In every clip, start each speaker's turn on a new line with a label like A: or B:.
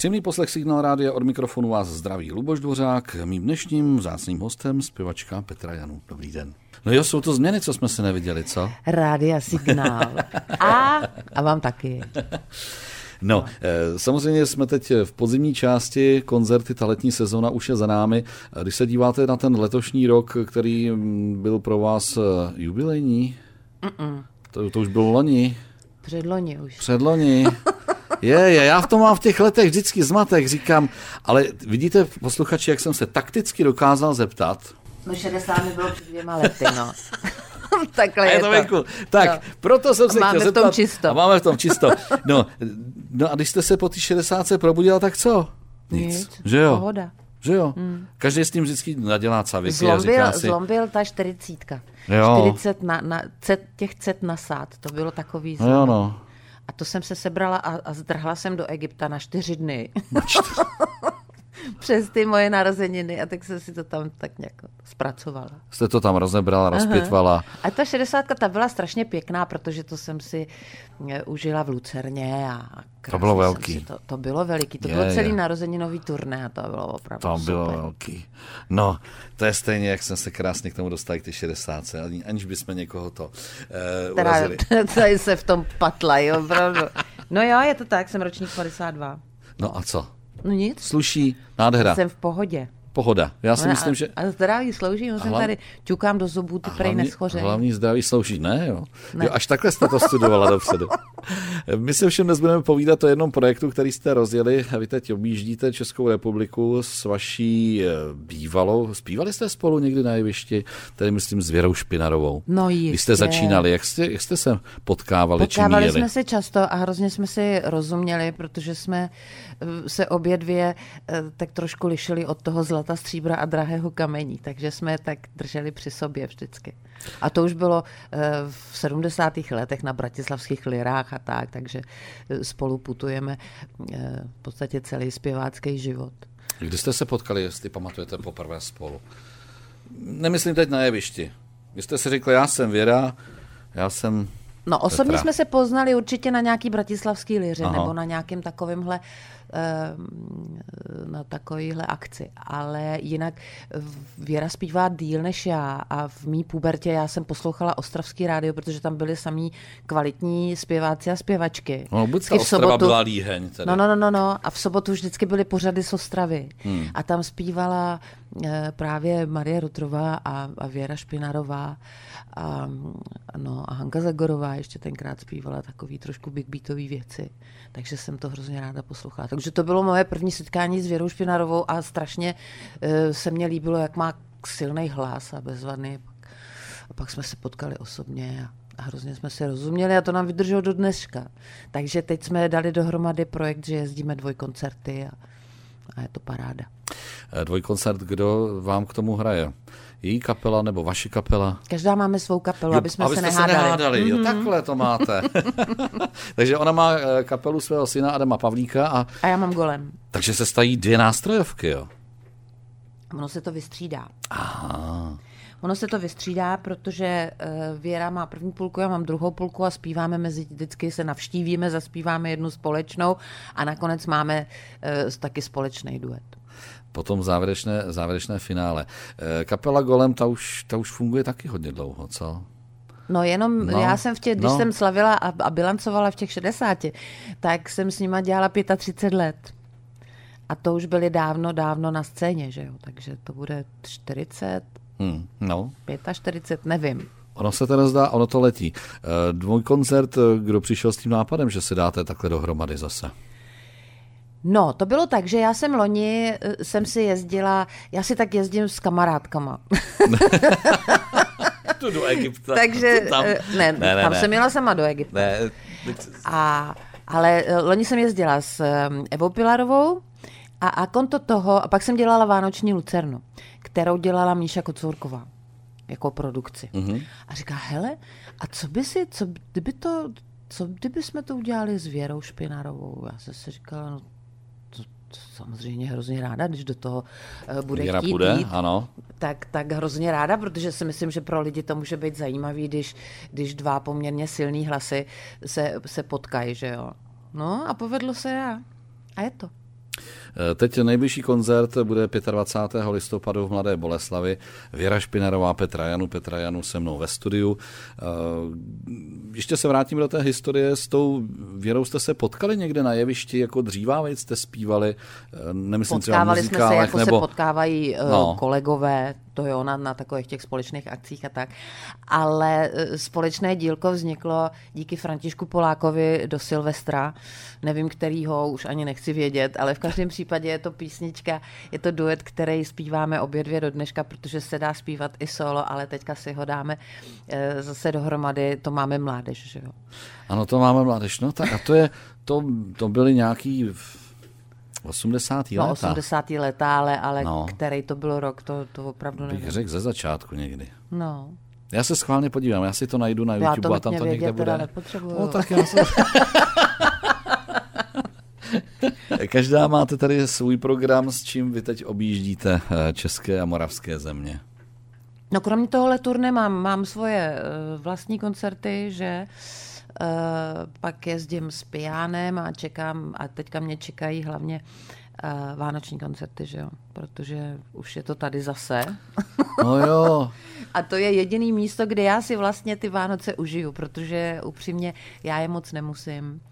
A: Příjemný poslech Signál Rádia, od mikrofonu vás zdraví Luboš Dvořák, mým dnešním vzácným hostem zpěvačka Petra Janu. Dobrý den. No jo, jsou to změny, co jsme se neviděli, co?
B: Rádia Signál. A vám taky.
A: No, samozřejmě jsme teď v podzimní části, koncerty, ta letní sezona už je za námi. Když se díváte na ten letošní rok, který byl pro vás jubilejní, to už bylo loni.
B: Předloni už.
A: Předloni. Já v tom mám v těch letech vždycky zmatek, říkám, ale vidíte, posluchači, jak jsem se takticky dokázal zeptat.
B: No 60 mi bylo před 2 lety, no. Takhle
A: je to. Venku. Tak, no. Proto jsem se chtěl zeptat.
B: Máme v tom čisto.
A: A máme v tom čisto. No a když jste se po té 60 probudila, tak co? Nic. Že jo?
B: Pohoda.
A: Že jo? Každý s tím vždycky nadělá caviky a říká si...
B: Zlombil ta 40.
A: Jo.
B: 40 těch cet nasát, to bylo takový zlom.
A: Jo, no.
B: A to jsem se sebrala a zdrhla jsem do Egypta na 4 dny. Přes ty moje narozeniny a tak jsem si to tam tak nějak zpracovala.
A: Jste to tam rozebrala, rozpitvala.
B: A ta 60 ta byla strašně pěkná, protože to jsem si užila v Lucerně a
A: to bylo velký.
B: To bylo veliký, to bylo celý narozeninový turné a to bylo opravdu
A: to
B: super.
A: Bylo velký. No, to je stejně, jak jsme se krásně k tomu dostali k ty 60, aniž bychom někoho to urazili.
B: Tady se v tom patlají, opravdu. No jo, je to tak, jsem ročník 52.
A: No a co?
B: No nic.
A: Sluší, nádhera.
B: Jsem v pohodě.
A: Pohoda. Já si myslím, že...
B: A zdraví slouží, jsem tady ťukám do zubů, ty prej neschořej.
A: Hlavní zdraví slouží, ne jo? Ne. Jo, až takhle jste to studovala dopředu. My si všem dnes budeme povídat o jednom projektu, který jste rozjeli. Vy teď objíždíte Českou republiku s vaší bývalou. Zpívali jste spolu někdy na jevišti, tedy myslím s Věrou Špinarovou.
B: No jistě.
A: Když jste začínali, jak jste se potkávali?
B: Potkávali jsme se často a hrozně jsme si rozuměli, protože jsme se obě dvě tak trošku lišili od toho zlata, stříbra a drahého kamení, takže jsme tak drželi při sobě vždycky. A to už bylo v 70. letech na bratislavských lirách a tak, takže spolu putujeme v podstatě celý zpěvácký život.
A: Kdy jste se potkali, jestli pamatujete poprvé spolu? Nemyslím teď na jevišti. Vy jste si řekli, já jsem Věra, já jsem...
B: No osobně
A: Petra.
B: jsme se poznali určitě na nějaký bratislavský liře nebo na nějakém takovémhle na takovýhle akci, ale jinak Věra zpívá díl než já a v mý pubertě já jsem poslouchala ostravský rádio, protože tam byli samý kvalitní zpěváci a zpěvačky.
A: No, buď ta Ostrava byla líheň. Tedy.
B: No. A v sobotu vždycky byly pořady z Ostravy. A tam zpívala právě Marie Rutrová a Věra Špinarová a Hanka Zagorová ještě tenkrát zpívala takový trošku big beatový věci. Takže jsem to hrozně ráda poslouchala. Takže to bylo moje první setkání s Věrou Špinarovou a strašně se mně líbilo, jak má silný hlas a bezvadný. A pak jsme se potkali osobně a hrozně jsme se rozuměli a to nám vydrželo do dneška. Takže teď jsme dali dohromady projekt, že jezdíme 2 koncerty a je to paráda.
A: 2 koncert, kdo vám k tomu hraje? Její kapela nebo vaše kapela?
B: Každá máme svou kapelu, aby jsme se
A: nehádali. Jo, takhle to máte. Takže ona má kapelu svého syna Adama Pavlíka a
B: já mám Golem.
A: Takže se stají 2 nástrojovky, jo?
B: Ono se to vystřídá.
A: Aha.
B: Ono se to vystřídá, protože Věra má první půlku, já mám druhou půlku a zpíváme vždycky se navštívíme, zaspíváme jednu společnou a nakonec máme taky společný duet.
A: Potom závěrečné finále. Kapela Golem, ta už funguje taky hodně dlouho, co?
B: No jenom já jsem když jsem slavila a bilancovala v těch 60, tak jsem s nima dělala 35 let. A to už byli dávno na scéně, že jo? Takže to bude 40, 45, nevím.
A: Ono se to nezdá, ono to letí. 2 koncert, kdo přišel s tím nápadem, že si dáte takhle dohromady zase?
B: No, to bylo tak, že já jsem loni já si tak jezdím s kamarádkama.
A: Tu do Egypta.
B: Takže, tam jsem jela sama do Egypta. Ale loni jsem jezdila s Evou Pilarovou a konto toho, a pak jsem dělala Vánoční Lucernu, kterou dělala Míša Kocourková jako produkci. A říká, hele, a co kdyby jsme to udělali s Věrou Špinarovou? Já jsem si říkala, no to samozřejmě hrozně ráda, když do toho bude
A: Věra
B: chtít
A: půjde,
B: jít,
A: ano.
B: Tak hrozně ráda, protože si myslím, že pro lidi to může být zajímavý, když 2 poměrně silný hlasy se potkají, že jo. No a povedlo se a je to.
A: Teď nejbližší koncert bude 25. listopadu v Mladé Boleslavi. Věra Špinarová, Petra Janu se mnou ve studiu. Ještě se vrátím do té historie. S tou Věrou jste se potkali někde na jevišti, jako dřívávěc jste zpívali? Nemyslím třeba
B: potkávali jsme se, jako
A: nebo...
B: se potkávají kolegové, to jo, na takových těch společných akcích a tak. Ale společné dílko vzniklo díky Františku Polákovi do Silvestra. Nevím, kterýho, už ani nechci vědět, ale v každém případě je to písnička, je to duet, který zpíváme obě dvě do dneška, protože se dá zpívat i solo, ale teďka si ho dáme zase dohromady, to máme mládež, že jo?
A: Ano, to máme mládež, no tak a to byly nějaký 80.
B: No,
A: léta.
B: 80. léta, ale který to byl rok, to opravdu nevím.
A: Bych řekl ze začátku někdy.
B: No.
A: Já se schválně podívám, já si to najdu na YouTube a tam to někde bude.
B: No,
A: tak já se... Každá máte tady svůj program, s čím vy teď objíždíte české a moravské země.
B: No kromě tohohle turné mám svoje vlastní koncerty, že pak jezdím s pianem a čekám, a teďka mě čekají hlavně vánoční koncerty, že jo, protože už je to tady zase.
A: No jo.
B: A to je jediný místo, kde já si vlastně ty Vánoce užiju, protože upřímně já je moc nemusím.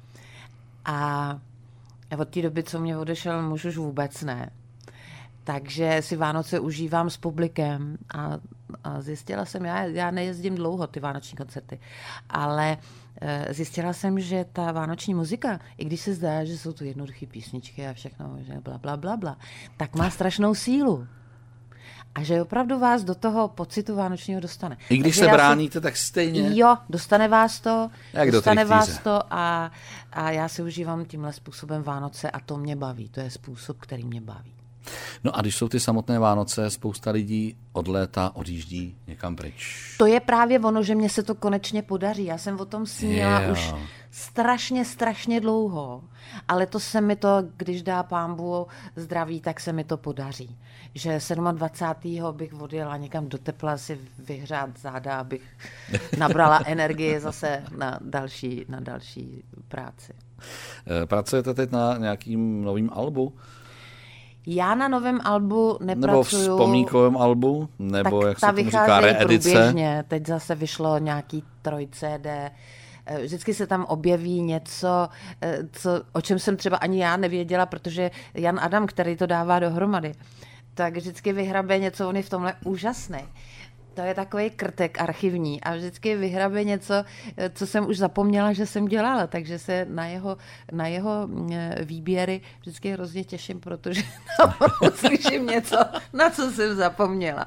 B: A od té doby, co mě odešel muž, už vůbec ne. Takže si Vánoce užívám s publikem a zjistila jsem, já nejezdím dlouho ty vánoční koncerty, ale zjistila jsem, že ta vánoční muzika, i když se zdá, že jsou to jednoduché písničky a všechno, že bla, bla, bla, bla, tak má strašnou sílu. A že opravdu vás do toho pocitu vánočního dostane.
A: I když se bráníte, tak stejně.
B: Jo, dostane vás to.
A: Jak
B: dostane vás to a já si užívám tímhle způsobem Vánoce a to mě baví. To je způsob, který mě baví.
A: No a když jsou ty samotné Vánoce, spousta lidí odjíždí někam pryč.
B: To je právě ono, že mně se to konečně podaří. Já jsem o tom snila už strašně dlouho. Ale to se mi to, když dá Pán Bůh zdraví, tak se mi to podaří. Že 27. bych odjela někam do tepla si vyhřát záda, abych nabrala energii zase na další práci.
A: Pracujete teď na nějakým novým albu?
B: Já na novém albu nepracuju.
A: Nebo v vzpomínkovém albu? Nebo jak se tomu říká, reedice?
B: Průběžně. Teď zase vyšlo nějaký 3 CD. Vždycky se tam objeví něco, o čem jsem třeba ani já nevěděla, protože Jan Adam, který to dává dohromady, tak vždycky vyhrabe něco, on je v tomhle úžasný. To je takový krtek archivní a vždycky vyhrabe něco, co jsem už zapomněla, že jsem dělala, takže se na jeho výběry vždycky hrozně těším, protože tam uslyším něco, na co jsem zapomněla.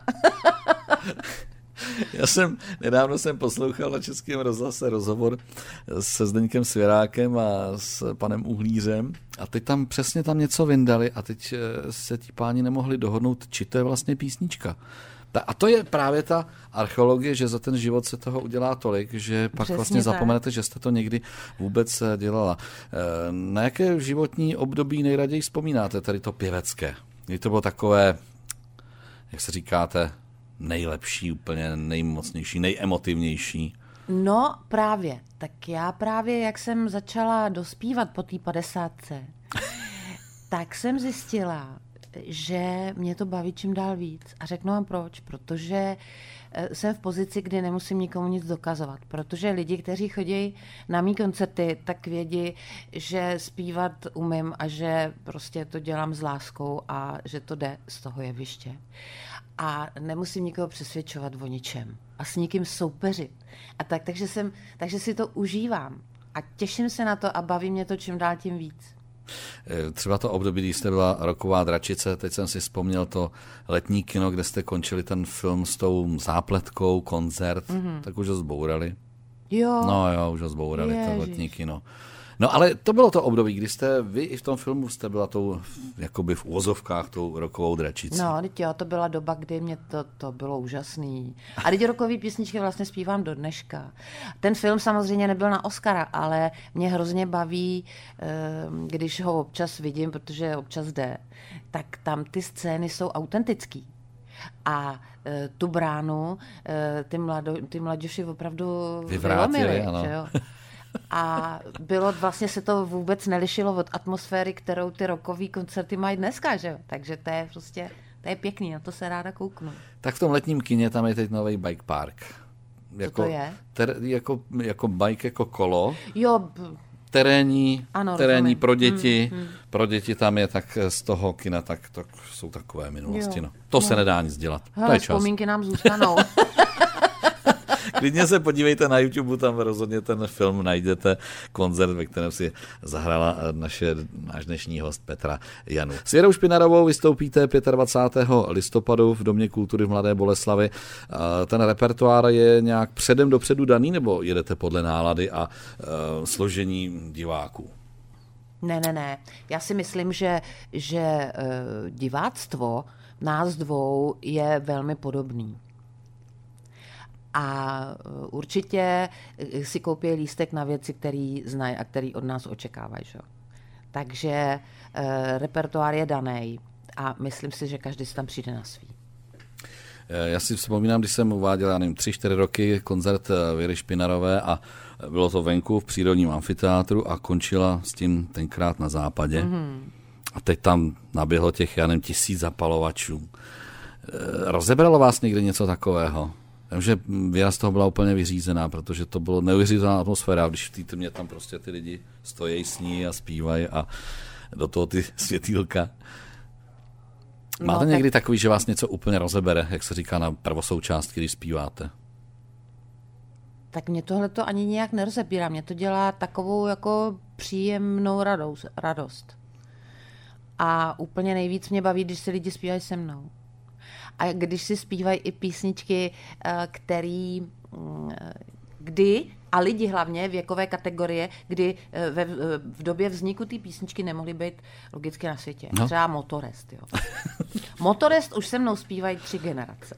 A: Nedávno jsem poslouchal na Českém rozhlase rozhovor se Zdeňkem Svěrákem a s panem Uhlířem a teď tam přesně něco vyndali a teď se ti páni nemohli dohodnout, či to je vlastně písnička. A to je právě ta archeologie, že za ten život se toho udělá tolik, že pak přesně vlastně zapomenete, že jste to někdy vůbec dělala. Na jaké životní období nejraději vzpomínáte tady to pěvecké? Kdy to bylo takové, jak se říkáte, nejlepší, úplně nejmocnější, nejemotivnější? No
B: právě. Tak já právě, jak jsem začala dospívat po té 50, tak jsem zjistila, že mě to baví čím dál víc. A řeknu vám proč. Protože jsem v pozici, kdy nemusím nikomu nic dokazovat. Protože lidi, kteří chodí na mý koncerty, tak vědí, že zpívat umím a že prostě to dělám s láskou a že to jde z toho jeviště. A nemusím nikoho přesvědčovat o ničem. A s nikým soupeřit. A takže si to užívám. A těším se na to a baví mě to čím dál tím víc.
A: Třeba to období, kdy jste byla roková dračice, teď jsem si vzpomněl to letní kino, kde jste končili ten film s tou zápletkou, koncert, tak už ho zbourali.
B: Jo.
A: No jo, už ho zbourali, to letní kino. No ale to bylo to období, kdy jste vy i v tom filmu jste byla tou, jakoby v úvozovkách, tou rokovou dračicí.
B: No, jo, to byla doba, kdy mě to bylo úžasný. A teď rokový písničky vlastně zpívám do dneška. Ten film samozřejmě nebyl na Oscara, ale mě hrozně baví, když ho občas vidím, protože občas jde, tak tam ty scény jsou autentický. A tu bránu ty mladěši opravdu vylomili, že jo? A bylo vlastně se to vůbec nelišilo od atmosféry, kterou ty rockový koncerty mají dneska, že jo? Takže to je prostě, to je pěkný, na to se ráda kouknu.
A: Tak v tom letním kině tam je teď nový bike park.
B: Co to je?
A: Jako bike, jako kolo.
B: Jo.
A: Terénní
B: rozumím.
A: Pro děti tam je tak z toho kina, tak to jsou takové minulosti.
B: Jo.
A: No. To se nedá nic dělat.
B: Hele,
A: to je čas.
B: vzpomínky nám zůstanou.
A: Klidně se podívejte na YouTube, tam rozhodně ten film najdete, koncert, ve kterém si zahrála náš dnešní host Petra Janu. S Věrou Špinarovou vystoupíte 25. listopadu v Domě kultury v Mladé Boleslavi. Ten repertoár je nějak předem dopředu daný, nebo jedete podle nálady a složení diváků?
B: Ne. Já si myslím, že diváctvo nás dvou je velmi podobný. A určitě si koupí lístek na věci, které znají a které od nás očekávají. Že? Takže repertoár je daný a myslím si, že každý si tam přijde na svý.
A: Já si vzpomínám, když jsem uváděl, 3-4 roky koncert Věry Špinarové a bylo to venku v přírodním amfiteátru a končila s tím tenkrát na Západě. A teď tam naběhlo těch, 1000 zapalovačů. Rozebralo vás někdy něco takového? Takže Věra z toho byla úplně vyřízená, protože to bylo neuvěřitelná atmosféra, když v té tmě tam prostě ty lidi stojí, sní a zpívají a do toho ty světýlka. Máte někdy takový, že vás něco úplně rozebere, jak se říká na prvosoučástky, když zpíváte?
B: Tak mě tohle to ani nějak nerozebírá. Mě to dělá takovou jako příjemnou radost. A úplně nejvíc mě baví, když se lidi zpívají se mnou. A když si zpívají i písničky, kdy, a lidi hlavně, věkové kategorie, kdy v době vzniku té písničky nemohly být logicky na světě. No. Třeba Motorest. Jo. Motorest už se mnou zpívají 3 generace.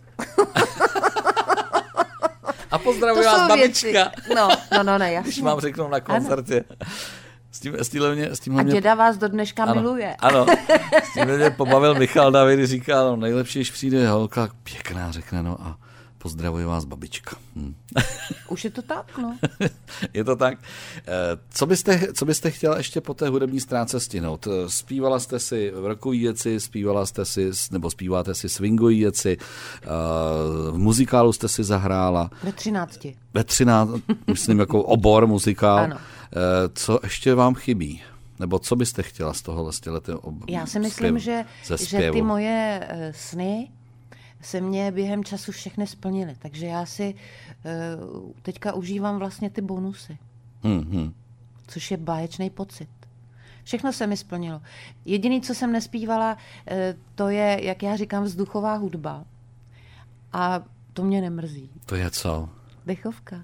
A: A pozdravuje vás babička.
B: No, jasně.
A: Když vám řeknou na koncertě. S tímhle
B: a děda vás do dneška miluje.
A: Ano, s tímhle mě pobavil Michal David, když říkal, nejlepší, když přijde holka pěkná, řekne, a pozdravuje vás babička.
B: Už je to tak, no.
A: Je to tak. Co byste chtěla ještě po té hudební stránce stihnout? Zpívala jste si rockový věci, zpíváte si swingový věci, v muzikálu jste si zahrála. Ve 13, myslím jako obor muzikál.
B: Ano.
A: Co ještě vám chybí? Nebo co byste chtěla z toho
B: Já si myslím, že ty moje sny se mě během času všechny splnily. Takže já si teďka užívám vlastně ty bonusy. Což je báječný pocit. Všechno se mi splnilo. Jediný, co jsem nespívala, to je, jak já říkám, vzduchová hudba. A to mě nemrzí.
A: To je co?
B: Dechovka.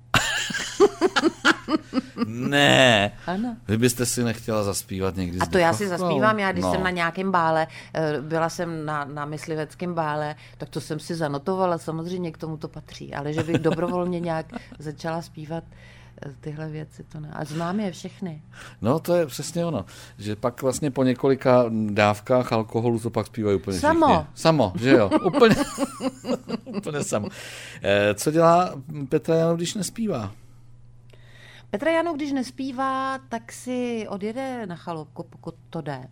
A: Ne.
B: Ano.
A: Vy byste si nechtěla zaspívat někdy s
B: A to já si zaspívám, když
A: jsem
B: na nějakém bále, byla jsem na mysliveckém bále, tak to jsem si zanotovala, samozřejmě k tomu to patří, ale že bych dobrovolně nějak začala zpívat tyhle věci, to ne. A znám je všechny.
A: No to je přesně ono, že pak vlastně po několika dávkách alkoholu to pak zpívají úplně
B: samo.
A: Všichni. Samo, že jo, úplně samo. Co dělá Petra Janu, když nespívá?
B: Petra Janu, když nespívá, tak si odjede na chalupku, pokud to jde.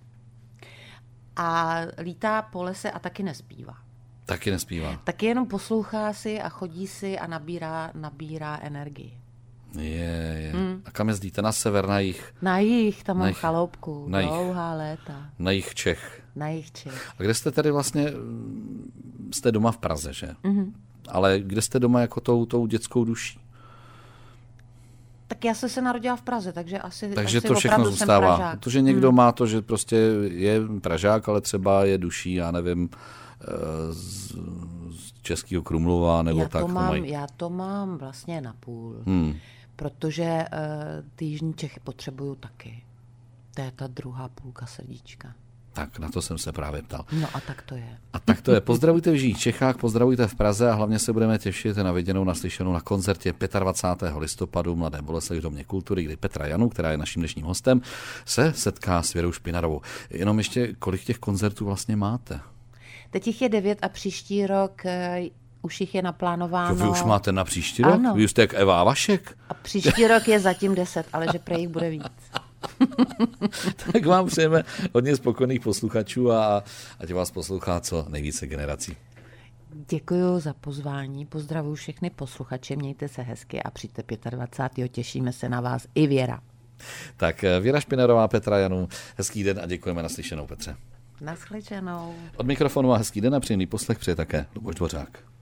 B: A lítá po lese a taky nespívá.
A: Taky nespívá.
B: Taky jenom poslouchá si a chodí si a nabírá energii.
A: Je. A kam jezdíte? Na sever, na jih?
B: Na jih, tam mám chaloupku. Dlouhá léta.
A: Na jih Čech.
B: Na jih Čech.
A: A kde jste tedy vlastně, jste doma v Praze, že? Ale kde jste doma jako tou dětskou duší?
B: Tak já jsem se narodila v Praze, takže asi
A: to všechno zůstává. Protože někdo má to, že prostě je Pražák, ale třeba je duší, já nevím, z Českého Krumlova nebo tak.
B: Já to mám vlastně na půl, protože ty jižní Čechy potřebuju taky. To je ta druhá půlka srdíčka.
A: Tak, na to jsem se právě ptal.
B: No a tak to je.
A: Pozdravujte v Jižních Čechách, pozdravujte v Praze a hlavně se budeme těšit na viděnou, naslyšenou na koncertě 25. listopadu v Mladé Boleslavi v Domě kultury, kdy Petra Janu, která je naším dnešním hostem, se setká s Věrou Špinarovou. Jenom ještě, kolik těch koncertů vlastně máte?
B: Teď jich je 9 a příští rok Už jich je naplánováno.
A: Vy už máte na příští rok?
B: Ano.
A: Vy jste jak Eva Vašek?
B: A příští rok je zatím 10, ale že prej jich bude víc.
A: Tak vám přejeme hodně spokojených posluchačů a ať vás poslouchá co nejvíce generací.
B: Děkuji za pozvání, pozdravuji všechny posluchače, mějte se hezky a přijďte 25. Těšíme se na vás i Věra.
A: Tak Věra Špinarová, Petra Janů, hezký den a děkujeme naslyšenou, Petře.
B: Naschledanou.
A: Od mikrofonu a hezký den a příjemný poslech přeje také Luboš Dvořák.